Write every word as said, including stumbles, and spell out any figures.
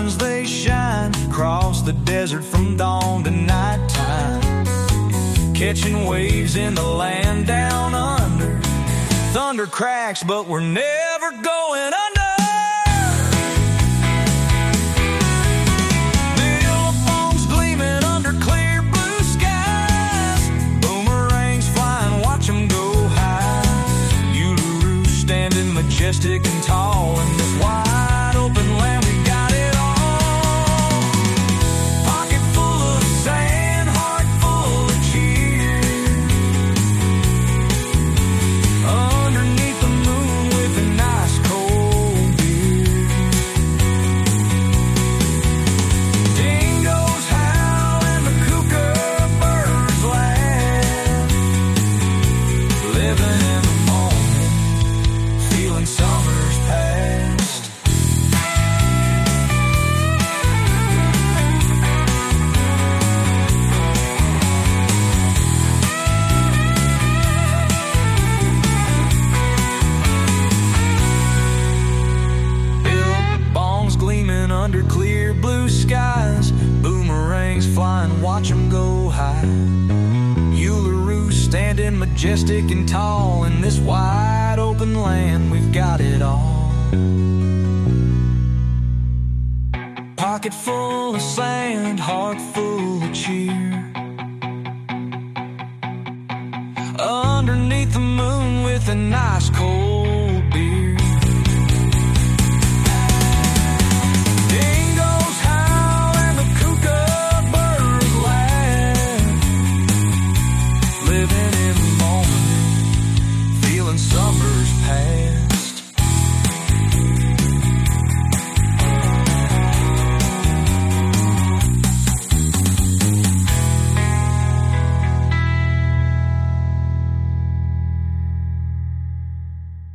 diamonds they shine, cross the desert from dawn to nighttime, catching waves in the land down under. Thunder cracks, but we're never going under. Billabongs gleaming under clear blue skies, boomerangs flying, watch them go high. Uluru standing majestic and tall in this wide open land, we got it all. Pocket full of sand, heart full of cheer, underneath the moon with a nice cold beer. Dingoes howl and the kookaburras laugh, living in the moment, feeling summer's past. Billabongs gleaming under clear blue skies, boomerangs flying, watch them go high. Uluru standing majestic and tall in this wide open land, we've got it all. Pocket full of sand, heart full of cheer, underneath the moon with a nice cold